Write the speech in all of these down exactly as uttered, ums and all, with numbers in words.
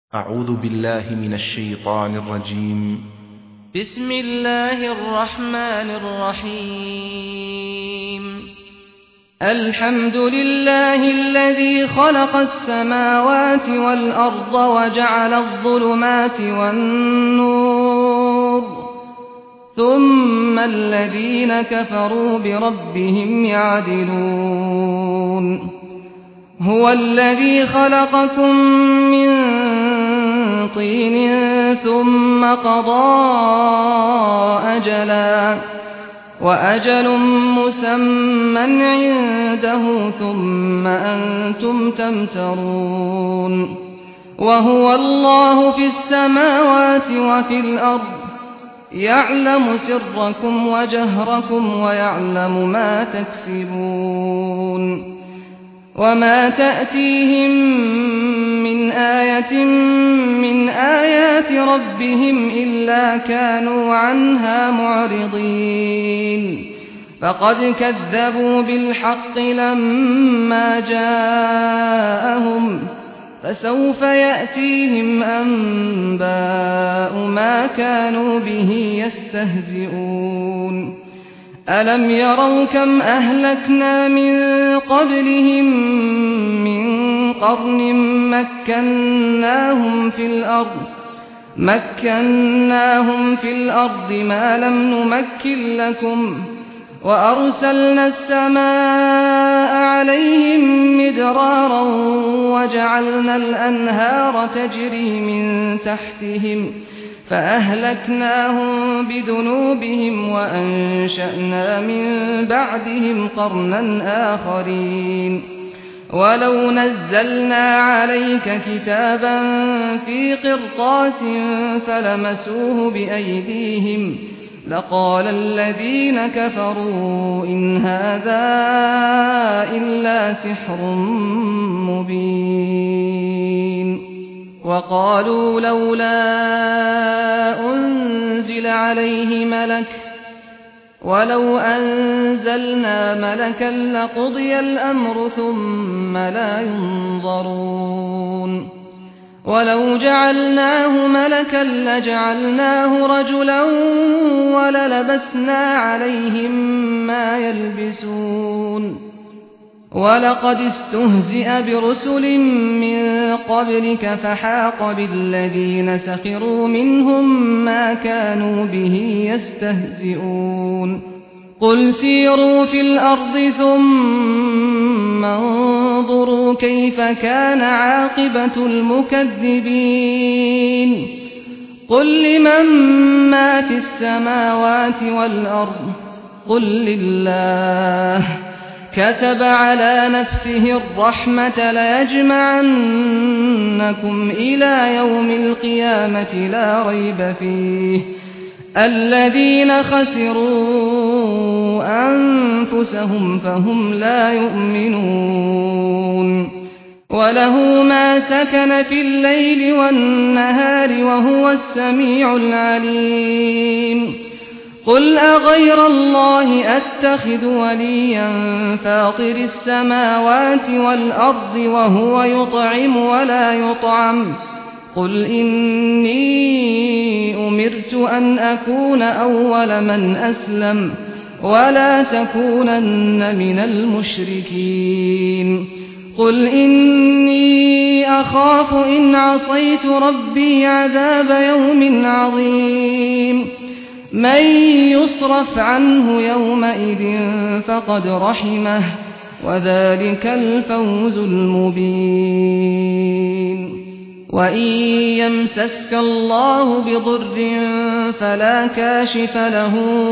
أعوذ بالله من الشيطان الرجيم. بسم الله الرحمن الرحيم. الحمد لله الذي خلق السماوات والأرض وجعل الظلمات والنور ثم الذين كفروا بربهم يعدلون. هو الذي خلقكم من طين ثم قضى أجلا وأجل مسمى عنده ثم أنتم تمترون. وهو الله في السماوات وفي الأرض يعلم سركم وجهركم ويعلم ما تكسبون. وما تأتيهم من آية من آيات ربهم إلا كانوا عنها معرضين. فقد كذبوا بالحق لما جاءهم فسوف يأتيهم أنباء ما كانوا به يستهزئون. ألم يروا كم أهلكنا من قبلهم من قرن مكناهم في الأرض مكناهم في الأرض ما لم نمكن لكم وأرسلنا السماء عليهم مدرارا وجعلنا الأنهار تجري من تحتهم فأهلكناهم بذنوبهم وأنشأنا من بعدهم قرنا آخرين. ولو نزلنا عليك كتابا في قرطاس فلمسوه بأيديهم لقال الذين كفروا إن هذا إلا سحر مبين. وقالوا لولا أنزل عليه ملك ولو أنزلنا ملكا لقضي الأمر ثم لا ينظرون. ولو جعلناه ملكا لجعلناه رجلا وللبسنا عليهم ما يلبسون. ولقد استهزئ برسل من قبلك فحاق بالذين سخروا منهم ما كانوا به يستهزئون. قل سيروا في الأرض ثم انظروا كيف كان عاقبة المكذبين. قل لمن ما في السماوات والأرض قل لله كتب على نفسه الرحمة ليجمعنكم إلى يوم القيامة لا ريب فيه الذين خسروا أنفسهم فهم لا يؤمنون. وله ما سكن في الليل والنهار وهو السميع العليم. قل أغير الله أتخذ وليا فاطر السماوات والأرض وهو يطعم ولا يطعم قل إني أمرت أن أكون أول من أسلم ولا تكونن من المشركين. قل إني أخاف إن عصيت ربي عذاب يوم عظيم. من يصرف عنه يومئذ فقد رحمه وذلك الفوز المبين. وإن يمسسك الله بضر فلا كاشف له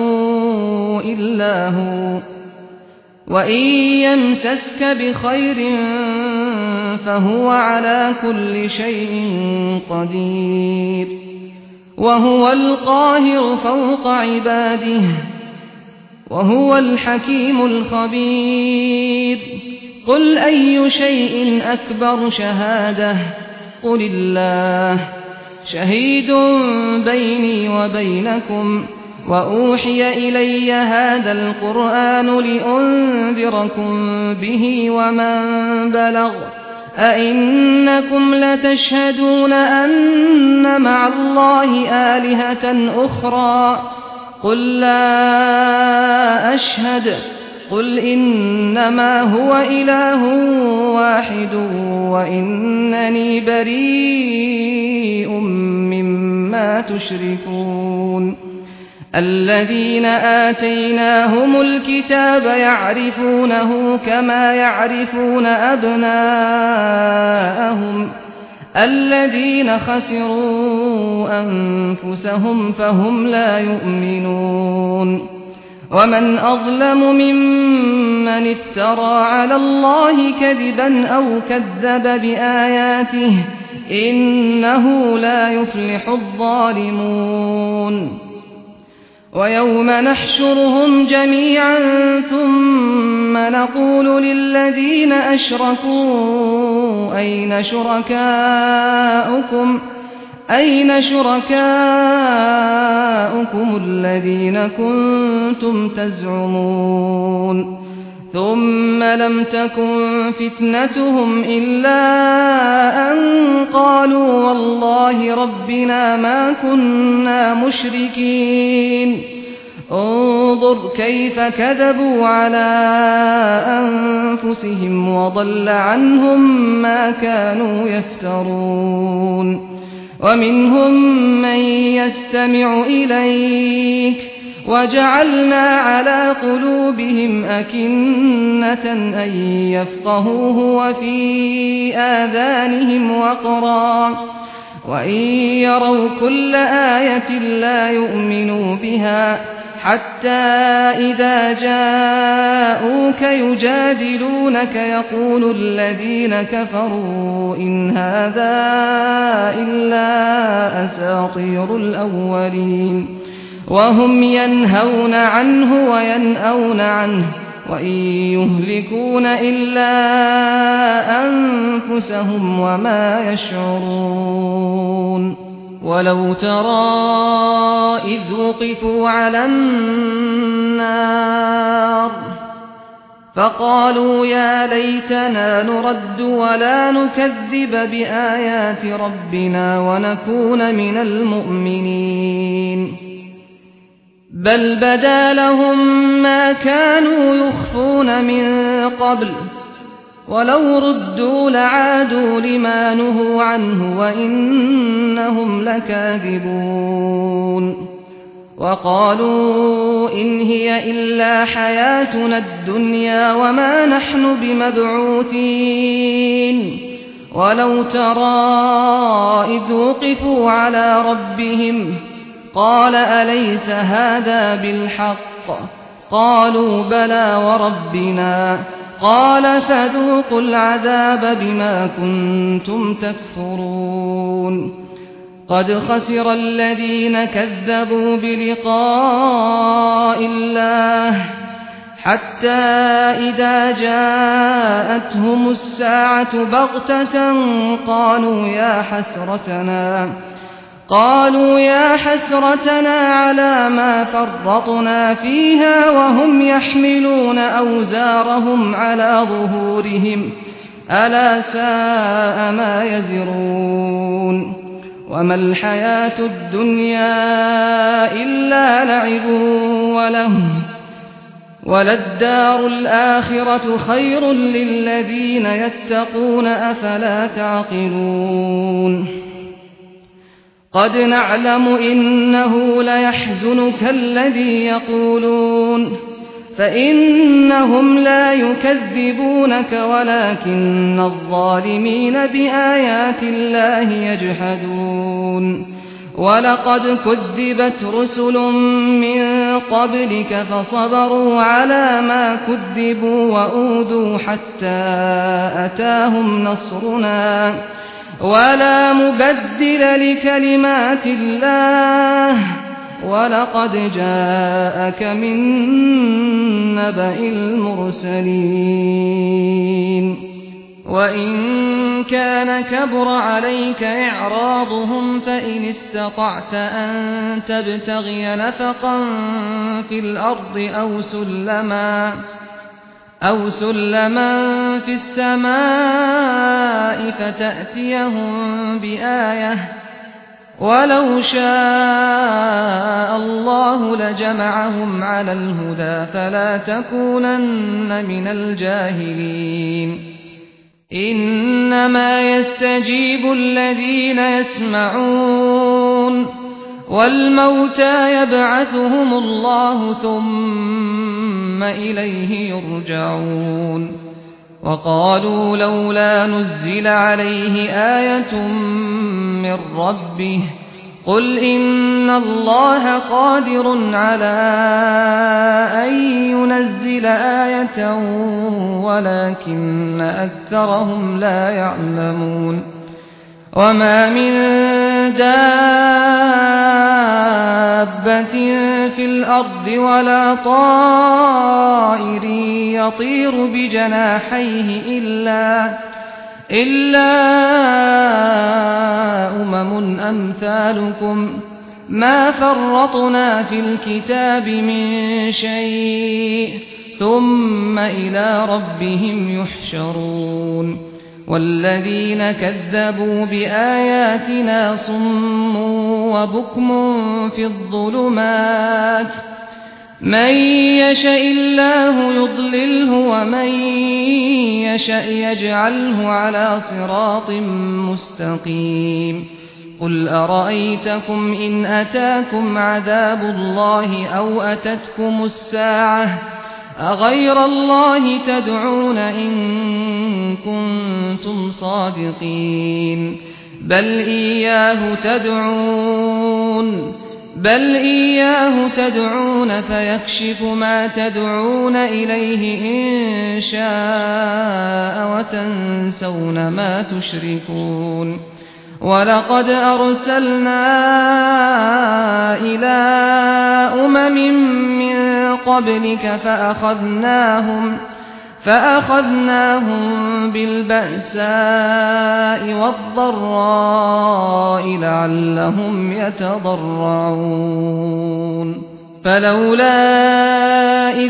إلا هو وإن يمسسك بخير فهو على كل شيء قدير. وهو القاهر فوق عباده وهو الحكيم الخبير. قل أي شيء أكبر شهادة قل الله شهيد بيني وبينكم وأوحي إلي هذا القرآن لأنذركم به ومن بلغ أئنكم لتشهدون أن مع الله آلهة أخرى قل لا أشهد قل إنما هو إله واحد وإنني بريء مما تشركون الذين آتيناهم الكتاب يعرفونه كما يعرفون أبناءهم الذين خسروا أنفسهم فهم لا يؤمنون ومن أظلم ممن افترى على الله كذبا أو كذب بآياته إنه لا يفلح الظالمون ويوم نحشرهم جميعا ثم نقول للذين أشركوا أين شركاؤكم أين شركاؤكم الذين كنتم تزعمون ثم لم تكن فتنتهم إلا أن قالوا والله ربنا ما كنا مشركين انظر كيف كذبوا على أنفسهم وضل عنهم ما كانوا يفترون ومنهم من يستمع إليك وجعلنا على قلوبهم أكنة أن يفقهوه وفي آذانهم وقرا وإن يروا كل آية لا يؤمنوا بها حتى إذا جاءوك يجادلونك يقول الذين كفروا إن هذا إلا أساطير الأولين وهم ينهون عنه وينأون عنه وإن يهلكون إلا أنفسهم وما يشعرون ولو ترى إذ وقفوا على النار فقالوا يا ليتنا نرد ولا نكذب بآيات ربنا ونكون من المؤمنين بل بدا لهم ما كانوا يخفون من قبل ولو ردوا لعادوا لما نهوا عنه وإنهم لكاذبون وقالوا إن هي إلا حياتنا الدنيا وما نحن بمبعوثين ولو ترى إذ وقفوا على ربهم قال أليس هذا بالحق قالوا بلى وربنا قال فذوقوا العذاب بما كنتم تكفرون قد خسر الذين كذبوا بلقاء الله حتى إذا جاءتهم الساعة بغتة قالوا يا حسرتنا قالوا يا حسرتنا على ما فرطنا فيها وهم يحملون أوزارهم على ظهورهم ألا ساء ما يزرون وما الحياة الدنيا إلا لعب ولهو وللدار الآخرة خير للذين يتقون أفلا تعقلون قد نعلم إنه ليحزنك الذي يقولون فإنهم لا يكذبونك ولكن الظالمين بآيات الله يجحدون ولقد كذبت رسل من قبلك فصبروا على ما كذبوا وأوذوا حتى أتاهم نصرنا ولا مبدل لكلمات الله ولقد جاءك من نبأ المرسلين وإن كان كبر عليك إعراضهم فإن استطعت أن تبتغي نفقا في الأرض أو سلما أو سلما في السماء فتأتيهم بآية ولو شاء الله لجمعهم على الهدى فلا تكونن من الجاهلين إنما يستجيب الذين يسمعون والموتى يبعثهم الله ثم إليه يرجعون وقالوا لولا نزل عليه آية من ربه قل إن الله قادر على أن ينزل آية ولكن أكثرهم لا يعلمون وما من دابة في الأرض ولا طائر يطير بجناحيه إلا إلا أمم أمثالكم ما فرطنا في الكتاب من شيء ثم إلى ربهم يحشرون والذين كذبوا بآياتنا صم وبكم في الظلمات من يشاء الله يضلله ومن يشاء يجعله على صراط مستقيم قل أرأيتكم إن أتاكم عذاب الله أو أتتكم الساعة أغير الله تدعون إن كنتم صادقين بل إياه تدعون بل إياه تدعون فيكشف ما تدعون إليه إن شاء وتنسون ما تشركون ولقد أرسلنا إلى أمم من قبلك فأخذناهم فأخذناهم بالبأساء والضراء لعلهم يتضرعون فلولا إذ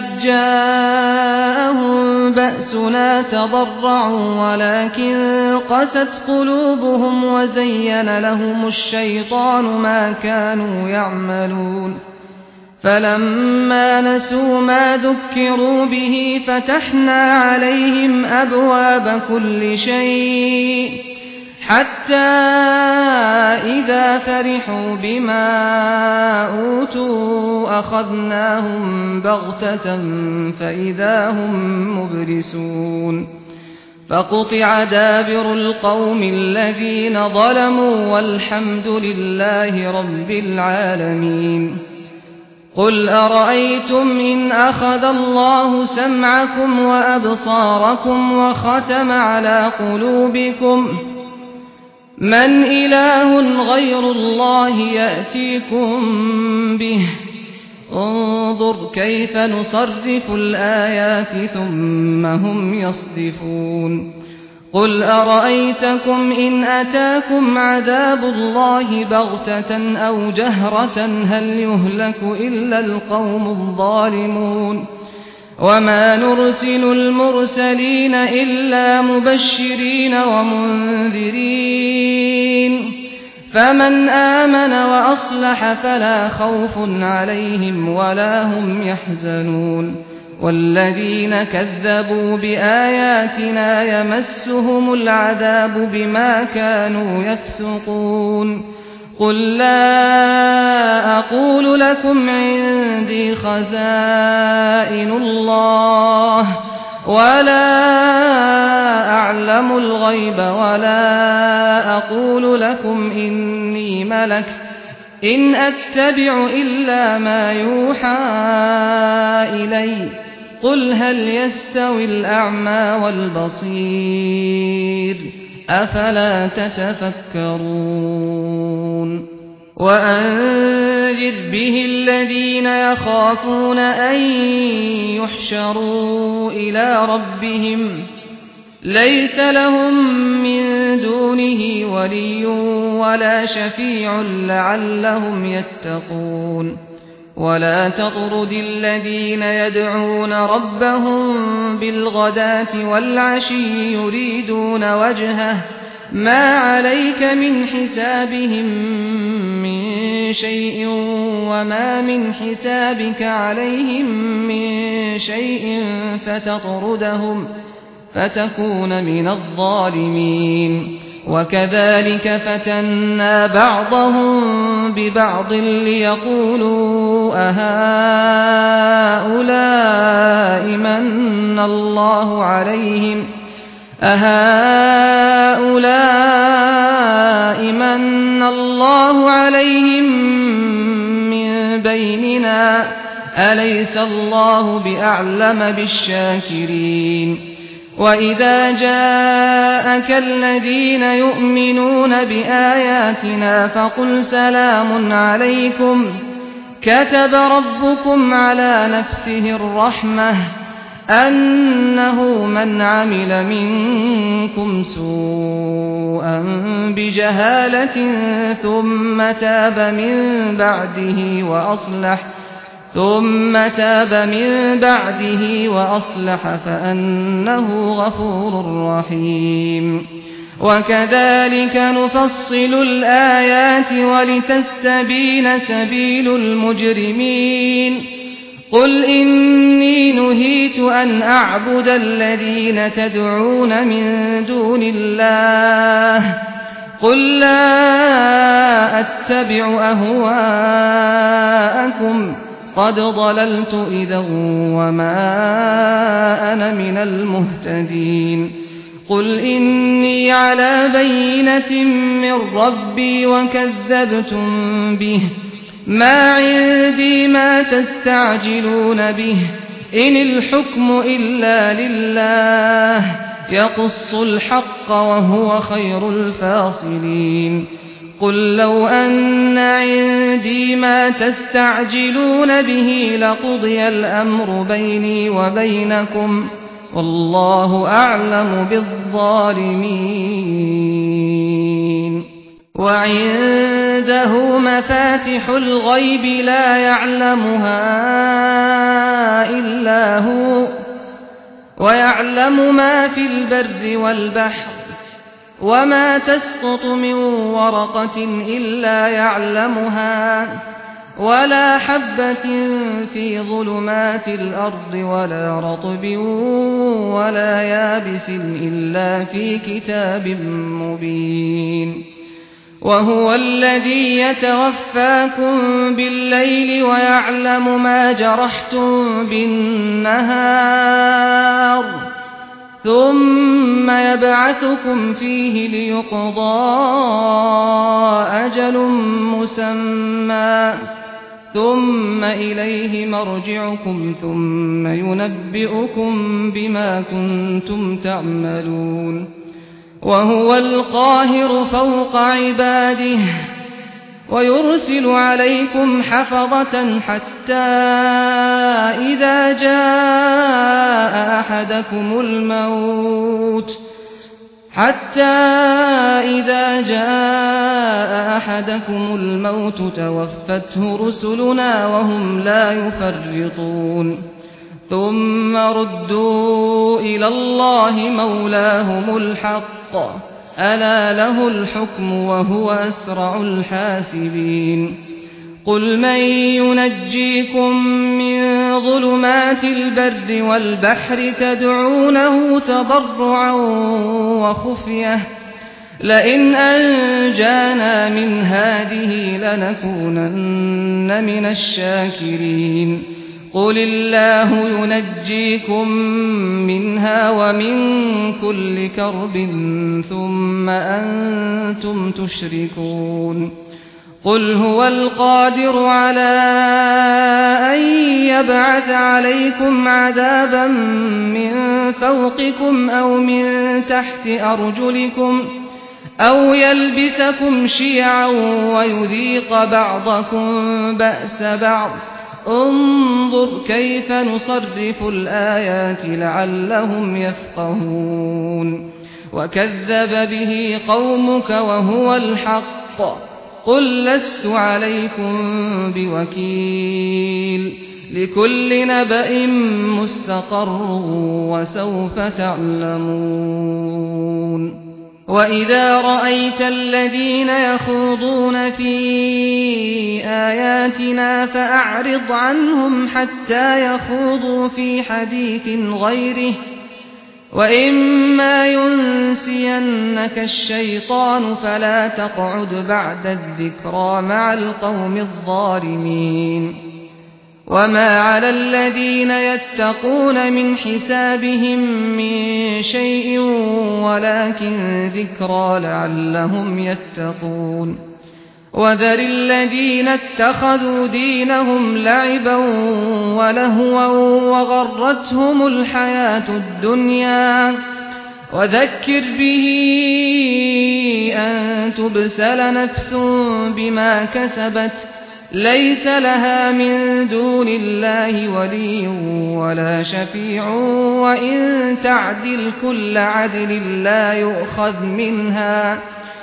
جاءهم بأسنا تضرعوا ولكن قست قلوبهم وزين لهم الشيطان ما كانوا يعملون فلما نسوا ما ذكروا به فتحنا عليهم أبواب كل شيء حتى إذا فرحوا بما أوتوا أخذناهم بغتة فإذا هم مبلسون فقطع دابر القوم الذين ظلموا والحمد لله رب العالمين قل أرأيتم إن أخذ الله سمعكم وأبصاركم وختم على قلوبكم من إله غير الله يأتيكم به انظر كيف نصرف الآيات ثم هم يصدفون قل أرأيتكم إن أتاكم عذاب الله بغتة أو جهرة هل يهلك إلا القوم الظالمون وما نرسل المرسلين إلا مبشرين ومنذرين فمن آمن وأصلح فلا خوف عليهم ولا هم يحزنون والذين كذبوا بآياتنا يمسهم العذاب بما كانوا يفسقون قل لا أقول لكم عندي خزائن الله ولا أعلم الغيب ولا أقول لكم إني ملك إن أتبع إلا ما يوحى إلي قل هل يستوي الأعمى والبصير أفلا تتفكرون وأنذر به الذين يخافون أن يحشروا إلى ربهم ليس لهم من دونه ولي ولا شفيع لعلهم يتقون ولا تطرد الذين يدعون ربهم بالغداة والعشي يريدون وجهه ما عليك من حسابهم من شيء وما من حسابك عليهم من شيء فتطردهم فتكون من الظالمين. وكذلك فتنا بعضهم ببعض ليقولوا أهؤلاء من الله عليهم أهؤلاء من الله عليهم من بيننا أليس الله بأعلم بالشاكرين. وإذا جاءك الذين يؤمنون بآياتنا فقل سلام عليكم كتب ربكم على نفسه الرحمة أنه من عمل منكم سوءا بجهالة ثم تاب من بعده وأصلح ثم تاب من بعده وأصلح فأنه غفور رحيم. وكذلك نفصل الآيات ولتستبين سبيل المجرمين. قل إني نهيت أن أعبد الذين تدعون من دون الله قل لا أتبع أهواءكم قد ضللت إذا وما أنا من المهتدين. قل إني على بينة من ربي وكذبتم به ما عندي ما تستعجلون به إن الحكم إلا لله يقص الحق وهو خير الفاصلين. قل لو أن عندي ما تستعجلون به لقضي الأمر بيني وبينكم والله أعلم بالظالمين. وعنده مفاتح الغيب لا يعلمها إلا هو ويعلم ما في البر والبحر وما تسقط من ورقة إلا يعلمها ولا حبة في ظلمات الأرض ولا رطب ولا يابس إلا في كتاب مبين. وهو الذي يتوفاكم بالليل ويعلم ما جرحتم بالنهار ثم يبعثكم فيه ليقضى أجل مسمى ثم إليه مرجعكم ثم ينبئكم بما كنتم تعملون. وهو القاهر فوق عباده ويرسل عليكم حفظة حتى إذا جاء أحدكم الموت حتى إذا جاء أحدكم الموت توفته رسلنا وهم لا يفرطون ثم ردوا إلى الله مولاهم الحق ألا له الحكم وهو أسرع الحاسبين. قل من ينجيكم من ظلمات البر والبحر تدعونه تضرعا وخفية لئن أنجانا من هذه لنكونن من الشاكرين. قل الله ينجيكم منها ومن كل كرب ثم أنتم تشركون. قل هو القادر على أن يبعث عليكم عذابا من فوقكم أو من تحت أرجلكم أو يلبسكم شيعا ويذيق بعضكم بأس بعض انظر كيف نصرف الآيات لعلهم يفقهون. وكذب به قومك وهو الحق قل لست عليكم بوكيل لكل نبأ مستقر وسوف تعلمون وإذا رأيت الذين يخوضون في آياتنا فأعرض عنهم حتى يخوضوا في حديث غيره وإما ينسينك الشيطان فلا تقعد بعد الذكرى مع القوم الظالمين وما على الذين يتقون من حسابهم من شيء ولكن ذكرى لعلهم يتقون وذر الذين اتخذوا دينهم لعبا ولهوا وغرتهم الحياة الدنيا وذكر به أن تبسل نفس بما كسبت ليس لها من دون الله ولي ولا شفيع وإن تعدل كل عدل لا يؤخذ منها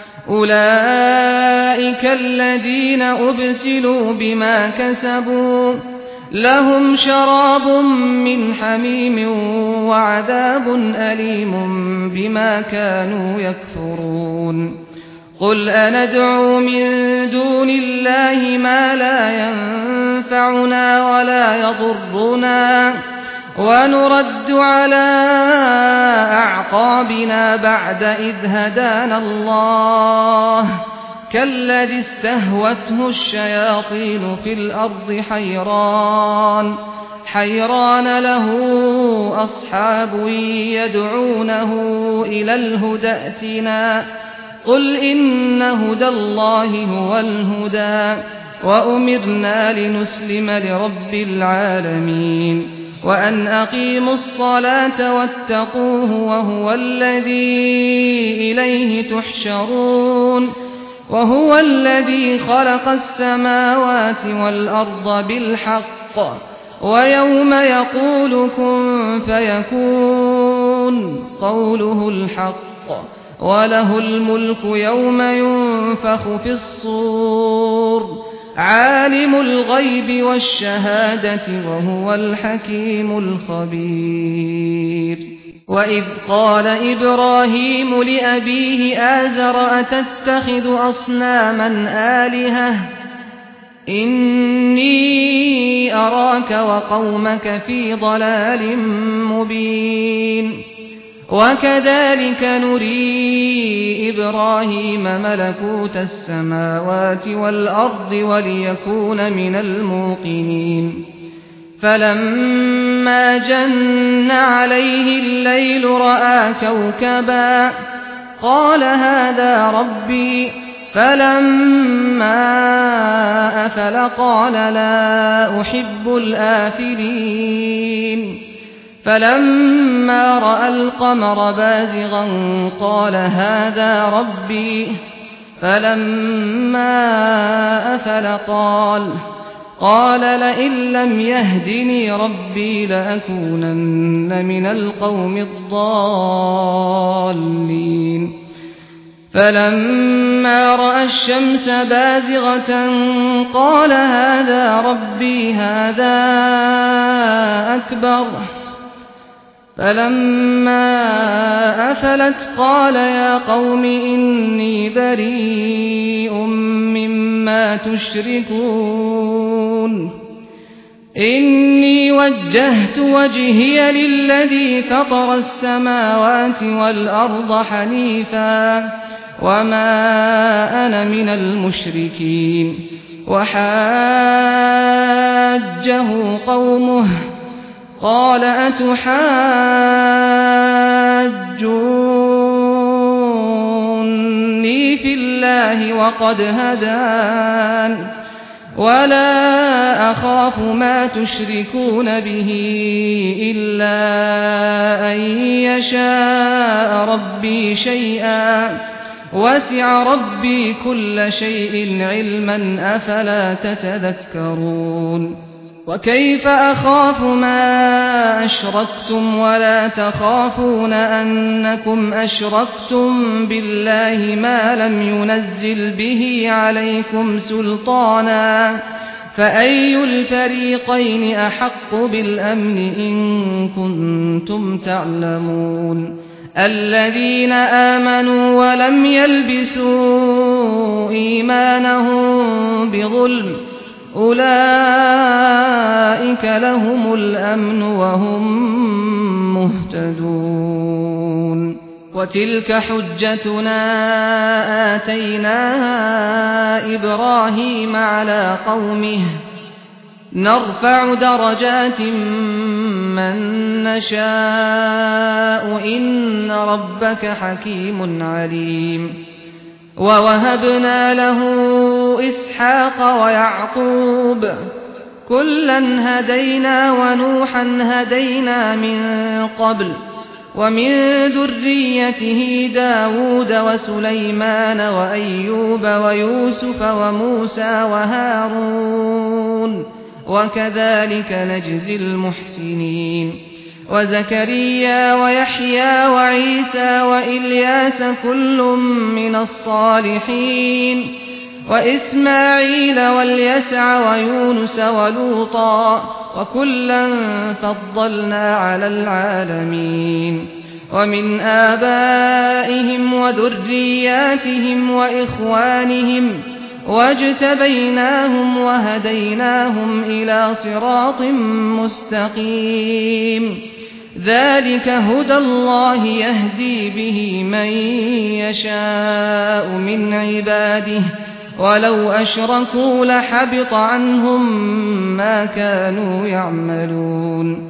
أولئك الذين أبسلوا بما كسبوا لهم شراب من حميم وعذاب أليم بما كانوا يكفرون قل أندعو من دون الله ما لا ينفعنا ولا يضرنا ونرد على أعقابنا بعد إذ هدانا الله كالذي استهوته الشياطين في الأرض حيران حيران له أصحاب يدعونه إلى الهدى ائتنا قل إن هدى الله هو الهدى وأمرنا لنسلم لرب العالمين وأن أقيموا الصلاة واتقوه وهو الذي إليه تحشرون وهو الذي خلق السماوات والأرض بالحق ويوم يقول كن فيكون قوله الحق وله الملك يوم ينفخ في الصور عالم الغيب والشهادة وهو الحكيم الخبير وإذ قال إبراهيم لأبيه آزر أتتخذ أصناما آلهة إني أراك وقومك في ضلال مبين وكذلك نري إبراهيم ملكوت السماوات والأرض وليكون من الموقنين فلما جن عليه الليل رأى كوكبا قال هذا ربي فلما أفل قال لا أحب الآفلين فلما رأى القمر بازغا قال هذا ربي فلما أفل قال قال لئن لم يهدني ربي لأكونن من القوم الضالين فلما رأى الشمس بازغة قال هذا ربي هذا أكبر فلما أفلت قال يا قوم إني بريء مما تشركون إني وجهت وجهي للذي فطر السماوات والأرض حنيفا وما أنا من المشركين وحاجه قومه قال أتحاجوني في الله وقد هدان ولا أخاف ما تشركون به إلا أن يشاء ربي شيئا وسع ربي كل شيء علما أفلا تتذكرون وكيف أخاف ما أشركتم ولا تخافون أنكم أشركتم بالله ما لم ينزل به عليكم سلطانا فأي الفريقين أحق بالأمن إن كنتم تعلمون الذين آمنوا ولم يلبسوا إيمانهم بظلم أولئك لهم الأمن وهم مهتدون وتلك حجتنا آتيناها إبراهيم على قومه نرفع درجات من نشاء إن ربك حكيم عليم ووهبنا له إسحاق ويعقوب كلا هدينا ونوحا هدينا من قبل ومن ذريته داود وسليمان وأيوب ويوسف وموسى وهارون وكذلك نجزي المحسنين وزكريا ويحيى وعيسى وإلياس كل من الصالحين وإسماعيل واليسع ويونس ولوطا وكلا فضلنا على العالمين ومن آبائهم وذرياتهم وإخوانهم واجتبيناهم وهديناهم إلى صراط مستقيم ذلك هدى الله يهدي به من يشاء من عباده ولو أشركوا لحبط عنهم ما كانوا يعملون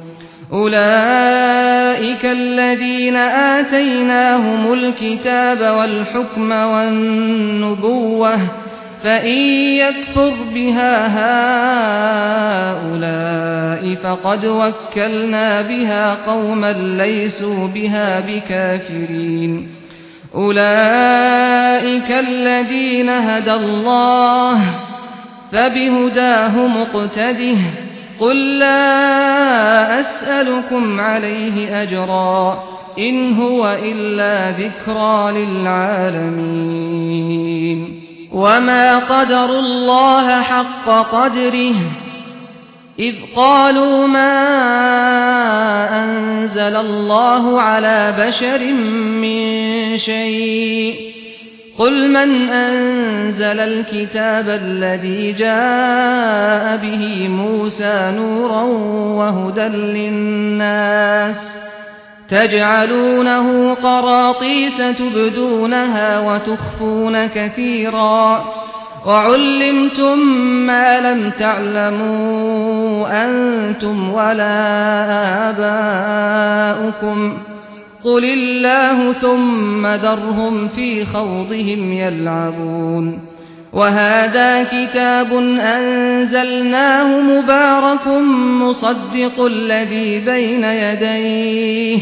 أولئك الذين آتيناهم الكتاب والحكم والنبوة فإن يكفر بها هؤلاء فقد وكلنا بها قوما ليسوا بها بكافرين أولئك الذين هدى الله فبهداه مقتده قل لا أسألكم عليه أجرا إن هو إلا ذكرى للعالمين وما قدروا الله حق قدره إذ قالوا ما أنزل الله على بشر من شيء قل من أنزل الكتاب الذي جاء به موسى نورا وهدى للناس تجعلونه قراطيس تبدونها وتخفون كثيرا وعلمتم ما لم تعلموا أنتم ولا آباؤكم قل الله ثم ذرهم في خوضهم يلعبون وهذا كتاب أنزلناه مبارك مصدق الذي بين يديه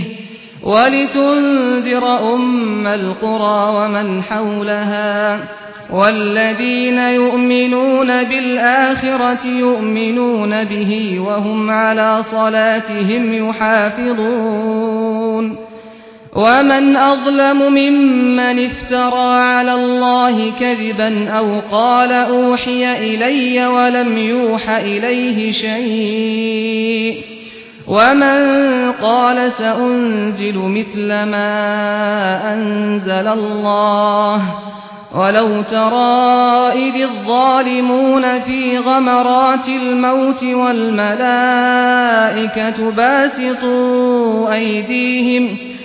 ولتنذر أم القرى ومن حولها والذين يؤمنون بالآخرة يؤمنون به وهم على صلاتهم يحافظون ومن أظلم ممن افترى على الله كذبا أو قال أوحي إلي ولم يوح إليه شيء ومن قال سأنزل مثل ما أنزل الله ولو ترى إذ الظالمون في غمرات الموت والملائكة باسطوا أيديهم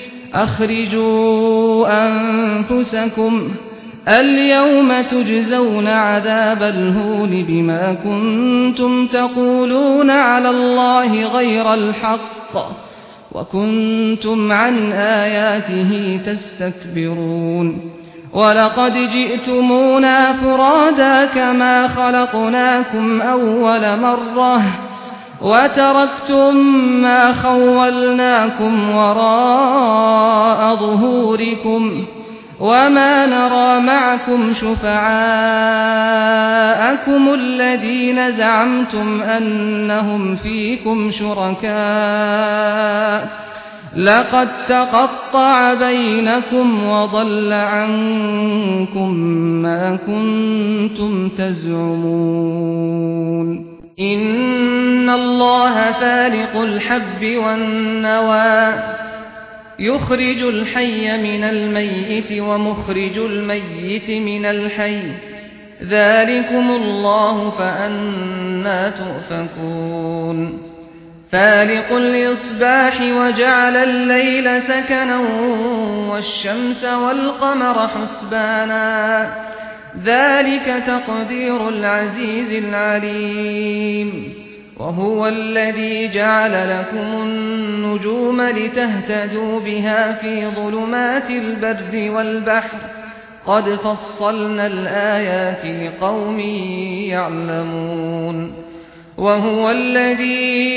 أخرجوا أنفسكم اليوم تجزون عذاب الهون بما كنتم تقولون على الله غير الحق وكنتم عن آياته تستكبرون ولقد جئتمونا فرادا كما خلقناكم أول مرة وتركتم ما خولناكم وراء ظهوركم وما نرى معكم شفعاءكم شُرَكَاءَكُمُ الَّذِينَ زَعَمْتُمْ أَنَّهُمْ فِيكُمْ شُرَكَاءُ لَقَد تَّقَطَّعَ بَيْنَكُمْ وَضَلَّ عَنكُم مَّا كُنتُمْ تَزْعُمُونَ إِنَّ اللَّهَ فَالِقُ الْحَبِّ وَالنَّوَىٰ يُخْرِجُ الْحَيَّ مِنَ الْمَيِّتِ وَمُخْرِجُ الْمَيِّتِ مِنَ الْحَيِّ ذَلِكُمُ اللَّهُ فَأَنَّىٰ تُؤْفَكُونَ فَالِقُ الْإِصْبَاحِ وَجَعَلَ اللَّيْلَ سَكَنًا وَالشَّمْسَ وَالْقَمَرَ حُسْبَانًا ذَلِكَ تَقْدِيرُ الْعَزِيزِ الْعَلِيمِ وَهُوَ الَّذِي جَعَلَ لَكُمُ النُّجُومَ لِتَهْتَدُوا بِهَا فِي ظُلُمَاتِ الْبَرِّ وَالْبَحْرِ قَدْ فَصَّلْنَا الْآيَاتِ لِقَوْمٍ يَعْلَمُونَ وَهُوَ الَّذِي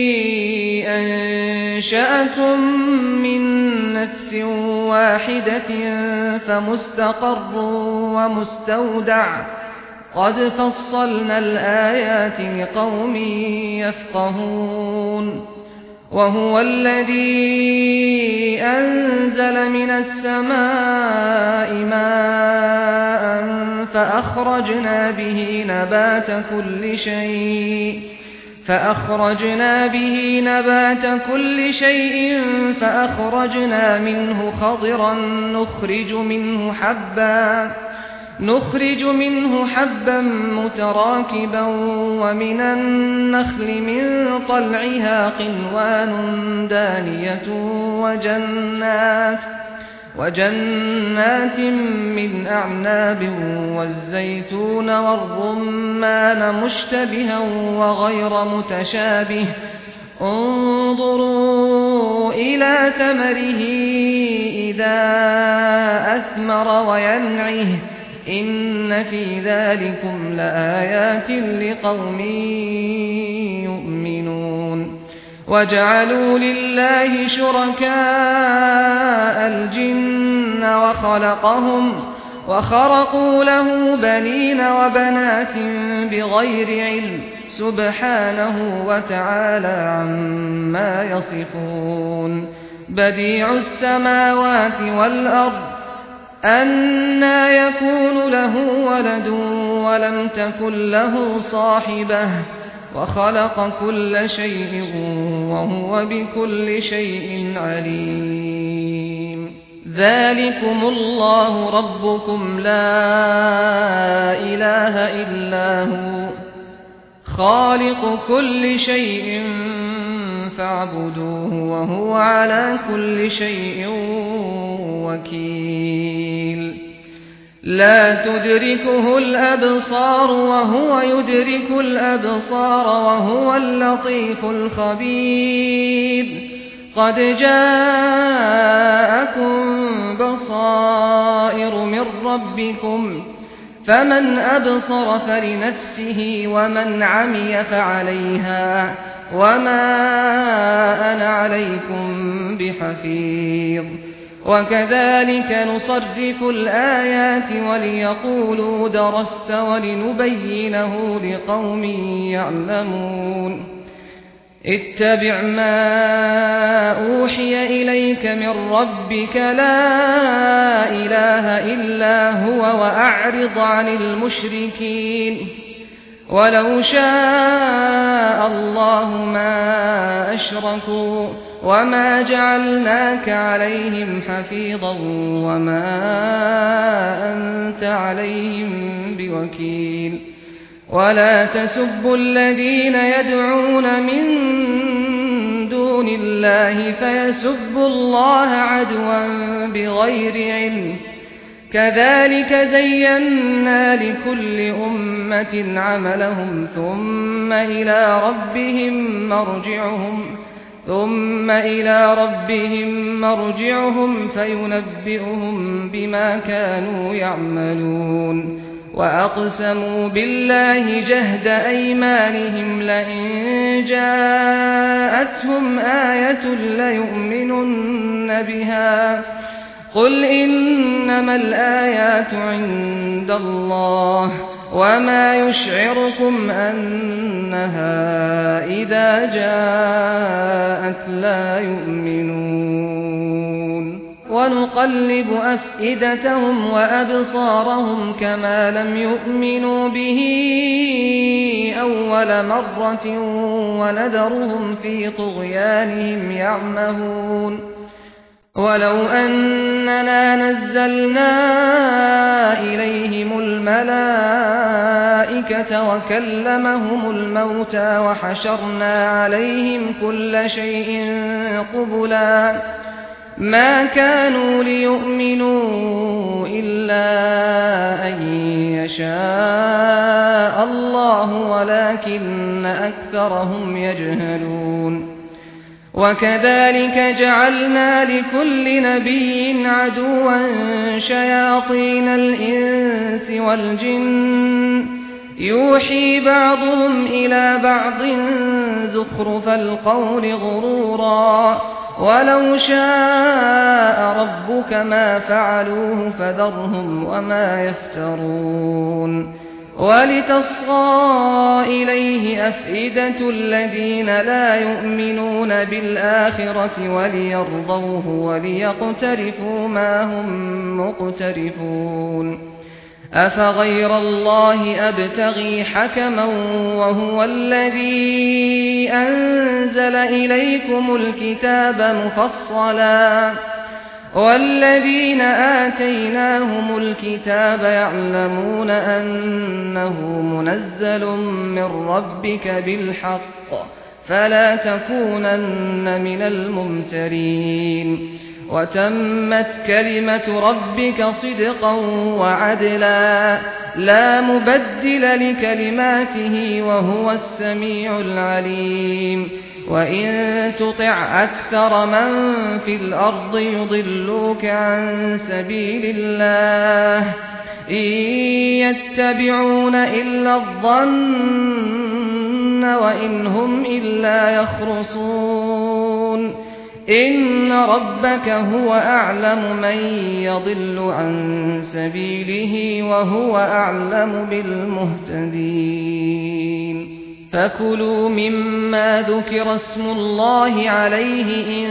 أَنشَأَكُم مِّن نَّفْسٍ وَاحِدَةٍ فَمُسْتَقَرٌّ وَمُسْتَوْدَعٌ قَدْ فَصَّلْنَا الْآيَاتِ لِقَوْمٍ يَفْقَهُونَ وَهُوَ الَّذِي أَنزَلَ مِنَ السَّمَاءِ مَاءً فَأَخْرَجْنَا بِهِ نَبَاتَ كُلِّ شَيْءٍ فَأَخْرَجْنَا بِهِ نَبَاتَ كُلِّ شَيْءٍ فَأَخْرَجْنَا مِنْهُ خَضِرًا نُخْرِجُ مِنْهُ حَبًّا نُخْرِجُ مِنْهُ حَبًّا مُتَرَاكِبًا وَمِنَ النَّخْلِ مِنْ طَلْعِهَا قِنْوَانٌ دَانِيَةٌ وَجَنَّاتٍ وَجَنَّاتٍ مِّنْ أَعْنَابٍ وَالزَّيْتُونَ وَالرُّمَّانَ مُشْتَبِهًا وَغَيْرَ مُتَشَابِهٍ انظُرُوا إِلَى ثَمَرِهِ إِذَا أَثْمَرَ وَيَنْعِهِ إِنَّ فِي ذَلِكُمْ لَآيَاتٍ لِقَوْمٍ يُؤْمِنُونَ وَجَعَلُوا لِلَّهِ شُرَكَاءَ الْجِنَّ وَخَلَقَهُمْ وَخَرَقُوا لَهُ بَنِينَ وَبَنَاتٍ بِغَيْرِ عِلْمٍ سُبْحَانَهُ وَتَعَالَى عَمَّا يَصِفُونَ بَدِيعُ السَّمَاوَاتِ وَالْأَرْضِ أَنَّىٰ يَكُونُ لَهُ وَلَدٌ وَلَمْ تَكُن لَّهُ صَاحِبَةٌ وَخَلَقَ كُلَّ شَيْءٍ وَهُوَ بِكُلِّ شَيْءٍ عَلِيمٌ ذَلِكُمُ اللَّهُ رَبُّكُمْ لَا إِلَٰهَ إِلَّا هُوَ خَالِقُ كُلِّ شَيْءٍ فَاعْبُدُوهُ وَهُوَ عَلَىٰ كُلِّ شَيْءٍ وَكِيلٌ لا تدركه الأبصار وهو يدرك الأبصار وهو اللطيف الخبير قد جاءكم بصائر من ربكم فمن أبصر فلنفسه ومن عمي فعليها وما أنا عليكم بحفيظ وكذلك نصرف الآيات وليقولوا درست ولنبينه لقوم يعلمون اتبع ما أوحي إليك من ربك لا إله إلا هو وأعرض عن المشركين ولو شاء الله ما أشركوا وما جعلناك عليهم حفيظا وما أنت عليهم بوكيل ولا تسبوا الذين يدعون من دون الله فيسبوا الله عدوا بغير علم كذلك زينا لكل أمة عملهم ثم إلى ربهم مرجعهم ثم إلى ربهم مرجعهم فينبئهم بما كانوا يعملون وأقسموا بالله جهد أيمانهم لئن جاءتهم آية ليؤمنن بها قل إنما الآيات عند الله وما يشعركم أنها إذا جاءت لا يؤمنون ونقلب أفئدتهم وأبصارهم كما لم يؤمنوا به أول مرة ونذرهم في طغيانهم يعمهون ولو أننا نزلنا إليهم الملائكة وكلمهم الموتى وحشرنا عليهم كل شيء قبلا ما كانوا ليؤمنوا إلا أن يشاء الله ولكن أكثرهم يجهلون وكذلك جعلنا لكل نبي عدوا شياطين الإنس والجن يوحي بعضهم إلى بعض زخرف القول غرورا ولو شاء ربك ما فعلوه فذرهم وما يفترون ولتصغى إليه أفئدة الذين لا يؤمنون بالآخرة وليرضوه وليقترفوا ما هم مقترفون أفغير الله أبتغي حكما وهو الذي أنزل إليكم الكتاب مفصلا والذين آتيناهم الكتاب يعلمون أنه منزل من ربك بالحق فلا تكونن من الممترين وتمت كلمة ربك صدقا وعدلا لا مبدل لكلماته وهو السميع العليم وإن تطع أكثر من في الأرض يضلوك عن سبيل الله إن يتبعون إلا الظن وإن هم إلا يخرصون إن ربك هو أعلم من يضل عن سبيله وهو أعلم بالمهتدين فكلوا مما ذكر اسم الله عليه إن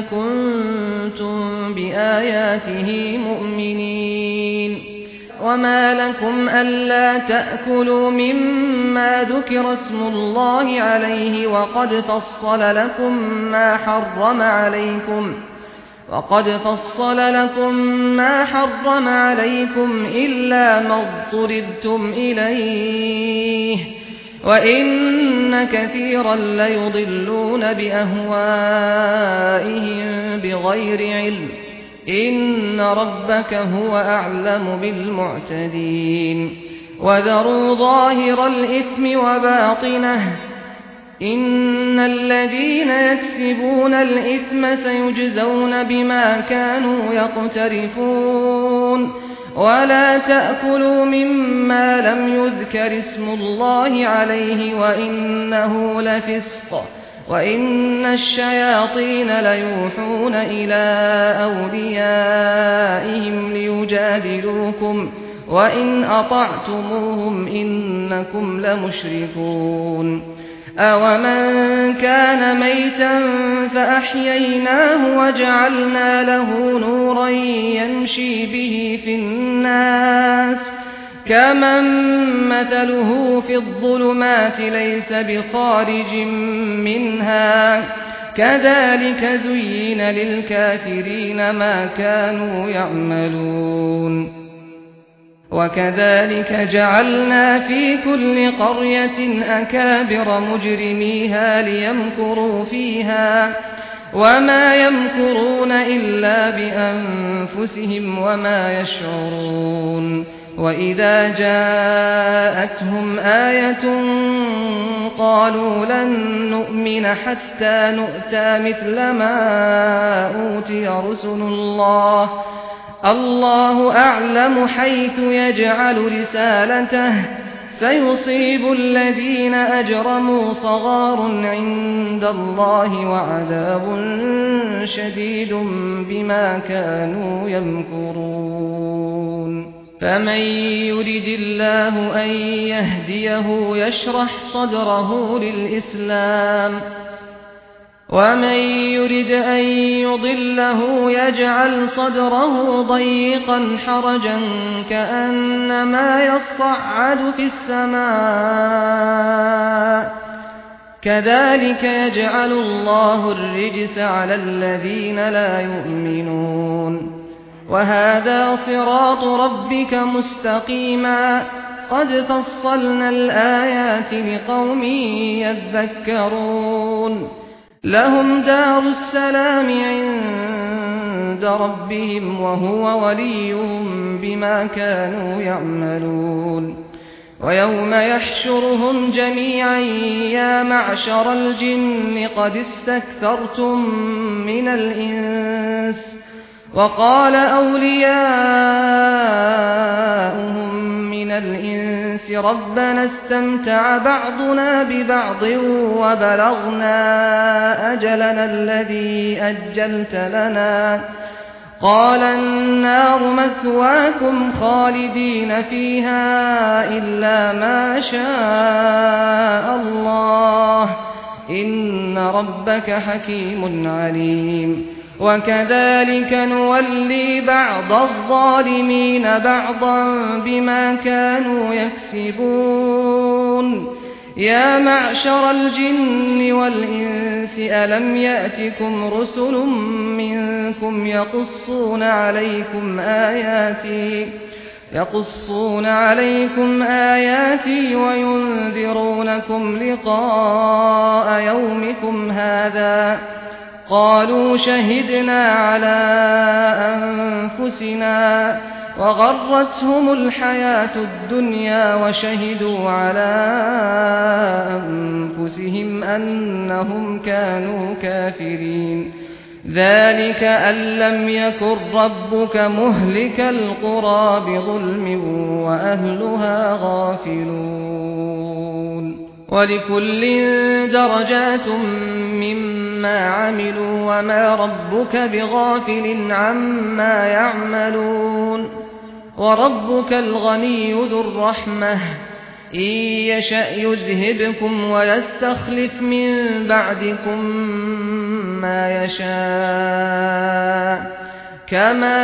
كنتم بآياته مؤمنين وما لكم ألا تأكلوا مما ذكر اسم الله عليه وقد فصل لكم ما حرم عليكم وقد فصل لكم ما حرم عليكم إلا ما اضطررتم إليه وإن كثيرا ليضلون بأهوائهم بغير علم إن ربك هو أعلم بالمعتدين وذروا ظاهر الإثم وباطنه إن الذين يكسبون الإثم سيجزون بما كانوا يقترفون ولا تأكلوا مما لم يذكر اسم الله عليه وإنه لفسق وإن الشياطين ليوحون إلى أوليائهم ليجادلوكم وإن أطعتموهم إنكم لمشركون أومن كان ميتا فأحييناه وجعلنا له نورا يمشي به في الناس كمن مثله في الظلمات ليس بخارج منها كذلك زين للكافرين ما كانوا يعملون وكذلك جعلنا في كل قرية أكابر مجرميها ليمكروا فيها وما يمكرون إلا بأنفسهم وما يشعرون وإذا جاءتهم آية قالوا لن نؤمن حتى نؤتى مثل ما أوتي رسل الله الله أعلم حيث يجعل رسالته سيصيب الذين أجرموا صغار عند الله وعذاب شديد بما كانوا يمكرون فمن يرد الله أن يهديه يشرح صدره للإسلام ومن يرد أن يضله يجعل صدره ضيقا حرجا كأنما يصعد في السماء كذلك يجعل الله الرجس على الذين لا يؤمنون وهذا صراط ربك مستقيما قد فصلنا الآيات لقوم يذكرون لهم دار السلام عند ربهم وهو وليهم بما كانوا يعملون ويوم يحشرهم جميعا يا معشر الجن قد استكثرتم من الإنس وقال أولياؤهم من الإنس ربنا استمتع بعضنا ببعض وبلغنا أجلنا الذي أجلت لنا قال النار مثواكم خالدين فيها إلا ما شاء الله إن ربك حكيم عليم وكذلك نولي بعض الظالمين بعضا بما كانوا يكسبون يا معشر الجن والإنس ألم يأتكم رسل منكم يقصون عليكم آياتي يقصون عليكم آياتي وينذرونكم لقاء يومكم هذا قالوا شهدنا على أنفسنا وغرتهم الحياة الدنيا وشهدوا على أنفسهم أنهم كانوا كافرين ذلك أن لم يكن ربك مهلك القرى بظلم وأهلها غافلون ولكل درجات مما عملوا وما ربك بغافل عما يعملون وربك الغني ذو الرحمة إن يشأ يذهبكم ويستخلف من بعدكم ما يشاء كما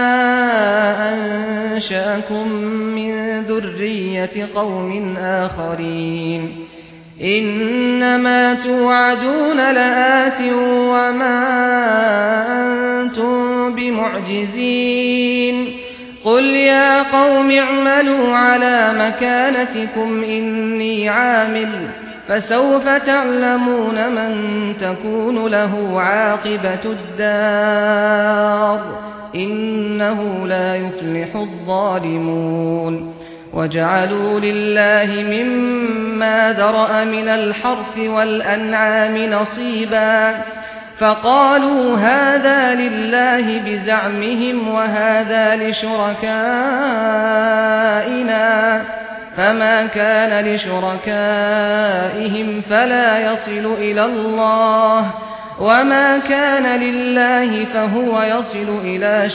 أنشأكم من ذرية قوم آخرين إنما توعدون لآت وما أنتم بمعجزين قل يا قوم اعملوا على مكانتكم إني عامل فسوف تعلمون من تكون له عاقبة الدار إنه لا يفلح الظالمون وجعلوا لله مما ذرأ من الحرث والأنعام نصيبا فقالوا هذا لله بزعمهم وهذا لشركائنا فما كان لشركائهم فلا يصل إلى الله وما كان لله فهو يصل إلى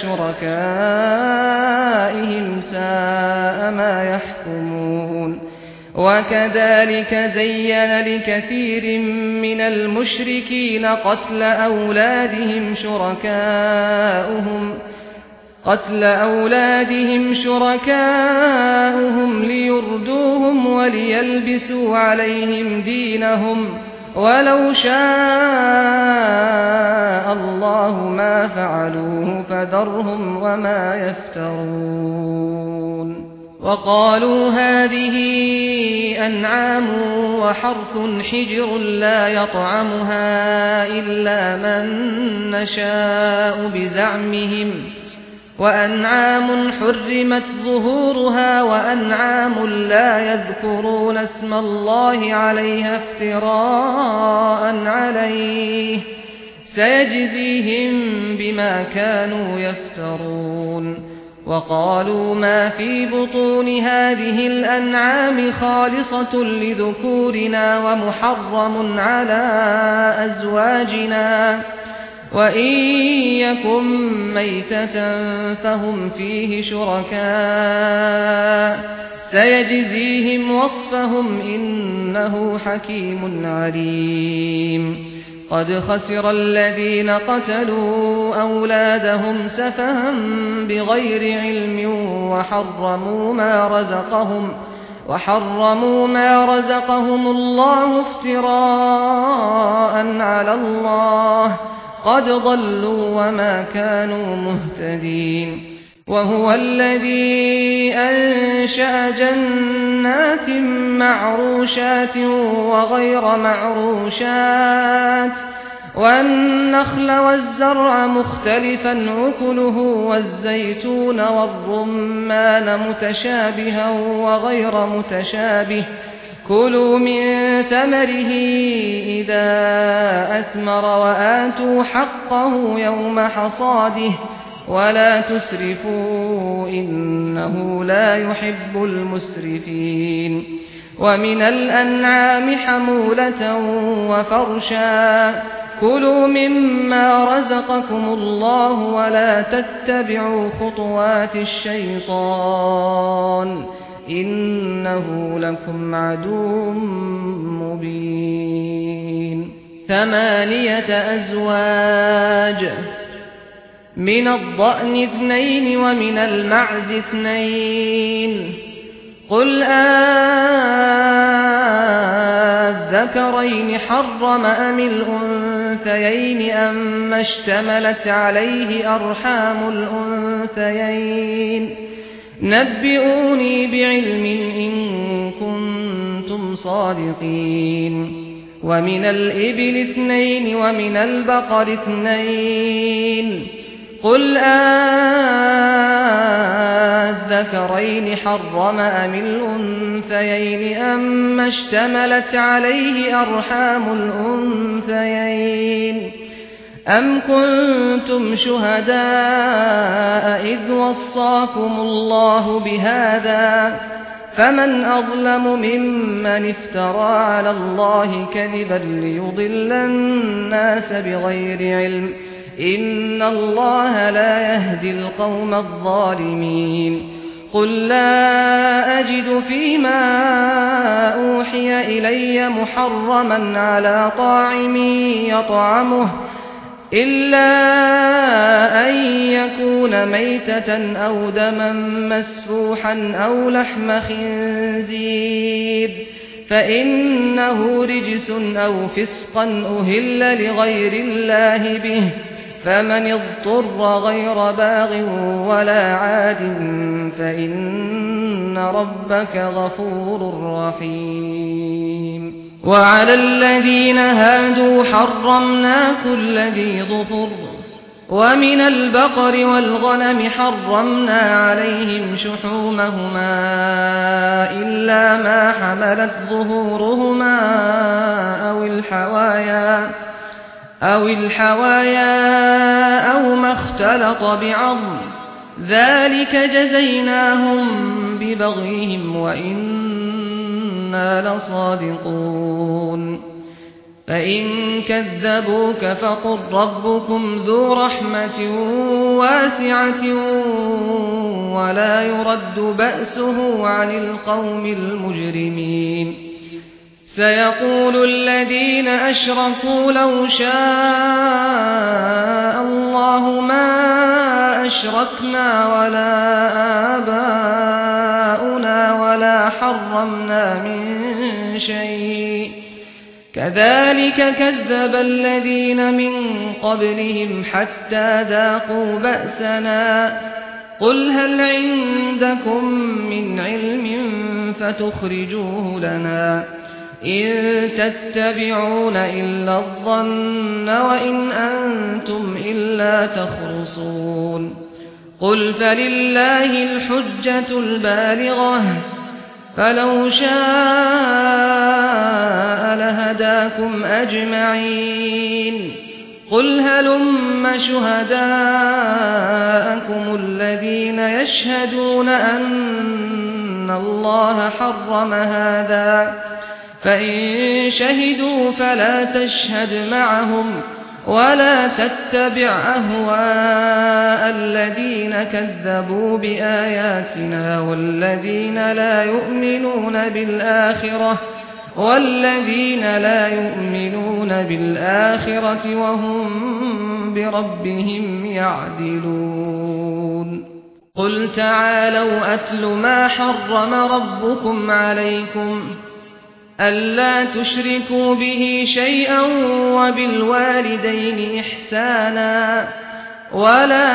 شركائهم ساء ما يحكمون وكذلك زين لكثير من المشركين قتل أولادهم شركاؤهم قتل أولادهم شركاؤهم ليردوهم وليلبسوا عليهم دينهم ولو شاء الله ما فعلوه فذرهم وما يفترون وقالوا هذه أنعام وحرث حجر لا يطعمها إلا من نشاء بزعمهم وأنعام حرمت ظهورها وأنعام لا يذكرون اسم الله عليها افتراء عليه سيجزيهم بما كانوا يفترون وقالوا ما في بطون هذه الأنعام خالصة لذكورنا ومحرم على أزواجنا وإن يكن ميتة فهم فيه شركاء سيجزيهم وصفهم إنه حكيم عليم قد خسر الذين قتلوا أولادهم سفها بغير علم وحرموا ما رزقهم وحرموا ما رزقهم الله افتراء على الله قد ضلوا وما كانوا مهتدين وهو الذي أنشأ جنات معروشات وغير معروشات والنخل والزرع مختلفا أكله والزيتون والرمان متشابها وغير متشابه كلوا من ثمره إذا أثمر وآتوا حقه يوم حصاده ولا تسرفوا إنه لا يحب المسرفين ومن الأنعام حمولة وفرشا كلوا مما رزقكم الله ولا تتبعوا خطوات الشيطان إنه لكم عدو مبين ثمانية أزواج من الضأن اثنين ومن المعز اثنين قل أذكرين حرم أم الأنثيين أم اشتملت عليه أرحام الأنثيين نبئوني بعلم إن كنتم صادقين ومن الإبل اثنين ومن البقر اثنين قل أذكرين حرم أم الأنثيين أم اشتملت عليه أرحام الأنثيين أم كنتم شهداء إذ وصاكم الله بهذا فمن أظلم ممن افترى على الله كذبا ليضل الناس بغير علم إن الله لا يهدي القوم الظالمين قل لا أجد فيما أوحي إلي محرما على طاعم يطعمه إلا أن يكون ميتة أو دما مسفوحا أو لحم خنزير فإنه رجس أو فسقا أهل لغير الله به فمن اضطر غير باغ ولا عاد فإن ربك غفور رحيم وعلى الذين هادوا حرمنا كل ذي ظفر ومن البقر والغنم حرمنا عليهم شحومهما إلا ما حملت ظهورهما أو الحوايا أو الحوايا أو ما اختلط بعظم ذلك جزيناهم ببغيهم وإنا لصادقون فإن كذبوك فقل ربكم ذو رحمة واسعة ولا يرد بأسه عن القوم المجرمين سيقول الذين أشركوا لو شاء الله ما أشركنا ولا آباؤنا ولا حرمنا من شيء كذلك كذب الذين من قبلهم حتى ذاقوا بأسنا قل هل عندكم من علم فتخرجوه لنا إن تتبعون إلا الظن وإن أنتم إلا تخرصون قل فلله الحجة البالغة فلو شاء لهداكم أجمعين قل هلم شهداءكم الذين يشهدون أن الله حرم هذا فإن شهدوا فلا تشهد معهم ولا تتبع أهواء الذين كذبوا بآياتنا والذين لا يؤمنون بالآخرة والذين لا يؤمنون بالآخرة وهم بربهم يعدلون قل تعالوا أتل ما حرم ربكم عليكم ألا تشركوا به شيئا وبالوالدين إحسانا ولا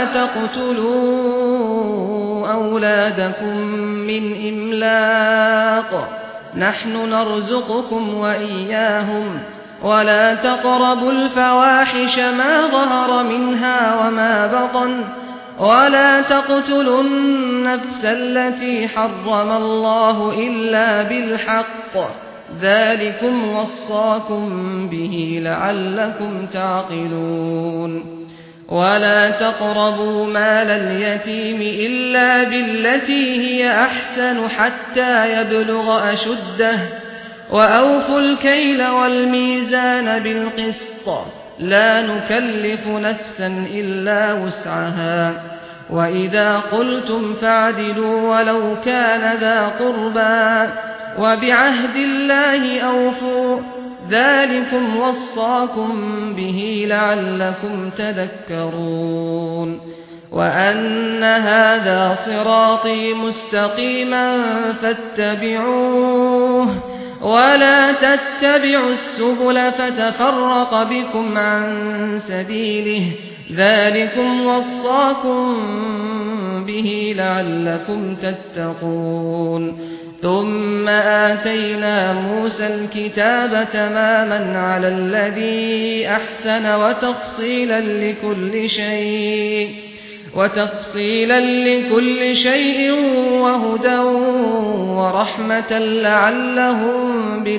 تقتلوا أولادكم من إملاق نحن نرزقكم وإياهم ولا تقربوا الفواحش ما ظهر منها وما بطن ولا تقتلوا النفس التي حرم الله إلا بالحق ذلكم وصاكم به لعلكم تعقلون ولا تقربوا مال اليتيم إلا بالتي هي أحسن حتى يبلغ أشده وأوفوا الكيل والميزان بالقسط لا نكلف نفسا إلا وسعها وإذا قلتم فاعدلوا ولو كان ذا قربى وبعهد الله أوفوا ذلكم وصاكم به لعلكم تذكرون وأن هذا صراطي مستقيما فاتبعوه ولا تتبعوا السبل فتفرق بكم عن سبيله ذلكم وصاكم به لعلكم تتقون ثم آتينا موسى الكتاب تماما على الذي أحسن وتفصيلا لكل شيء وتفصيلا لكل شيء وهدى ورحمة لعلهم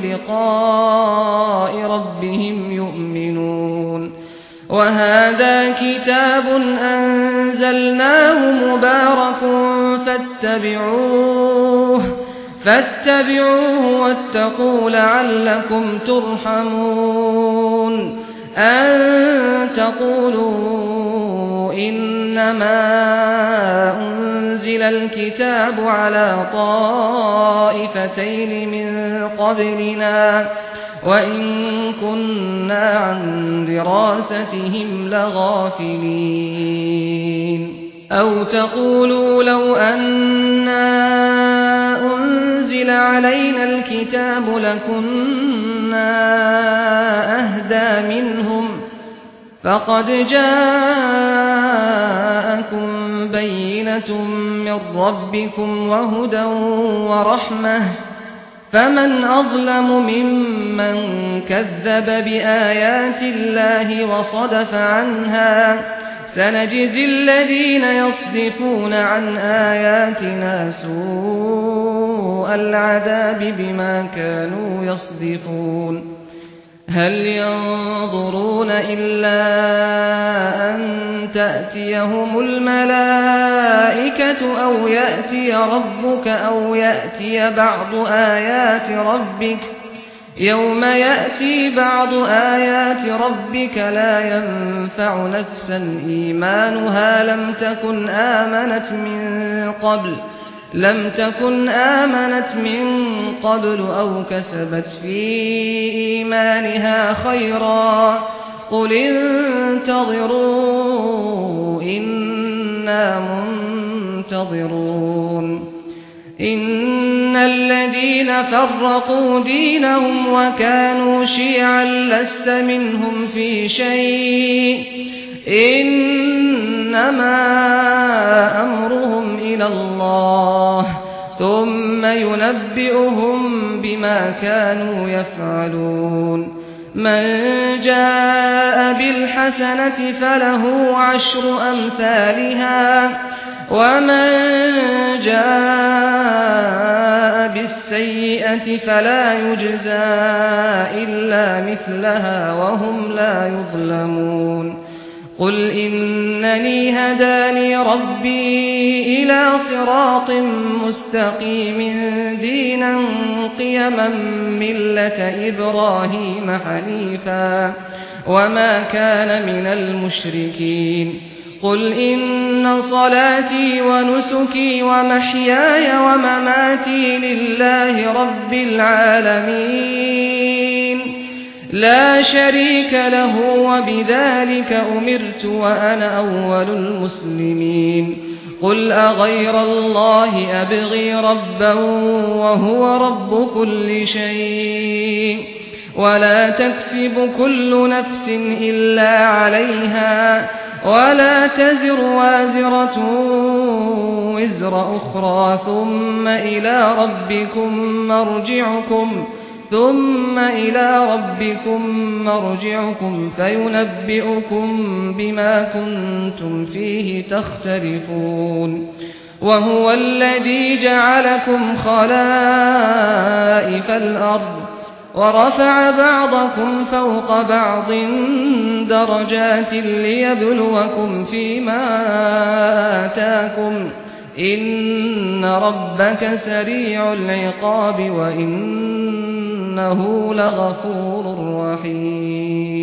بلقاء ربهم يؤمنون وهذا كتاب أنزلناه مبارك فاتبعوه فاتبعوه واتقوا لعلكم ترحمون أن تقولوا إنما أنزل الكتاب على طائفتين من قبلنا وإن كنا عن دراستهم لغافلين أو تقولوا لو أنا أنزل علينا الكتاب لكنا أهدى منهم فقد جاءكم بينة من ربكم وهدى ورحمة فمن أظلم ممن كذب بآيات الله وصدف عنها سنجزي الذين يصدفون عن آياتنا سوء العذاب بما كانوا يصدفون هل ينظرون إلا أن تأتيهم الملائكة أو يأتي ربك أو يأتي بعض آيات ربك يوم يأتي بعض آيات ربك لا ينفع نفسا إيمانها لم تكن آمنت من قبل لم تكن آمنت من قبل أو كسبت في إيمانها خيرا قل انتظروا إنا منتظرون إن الذين فرقوا دينهم وكانوا شيعا لست منهم في شيء إنما أمرهم إلى الله ثم ينبئهم بما كانوا يفعلون من جاء بالحسنة فله عشر أمثالها ومن جاء بالسيئة فلا يجزى إلا مثلها وهم لا يظلمون قل إنني هداني ربي إلى صراط مستقيم دينا قيما ملة إبراهيم حنيفا وما كان من المشركين قل إن صلاتي ونسكي ومحياي ومماتي لله رب العالمين لا شريك له وبذلك أمرت وأنا أول المسلمين قل أغير الله أبغي ربا وهو رب كل شيء ولا تكسب كل نفس إلا عليها ولا تزر وازرة وزر أخرى ثم إلى ربكم مرجعكم ثم إلى ربكم مرجعكم فينبئكم بما كنتم فيه تختلفون وهو الذي جعلكم خلائف الأرض ورفع بعضكم فوق بعض درجات ليبلوكم فيما آتاكم إن ربك سريع العقاب وإنه لغفور رحيم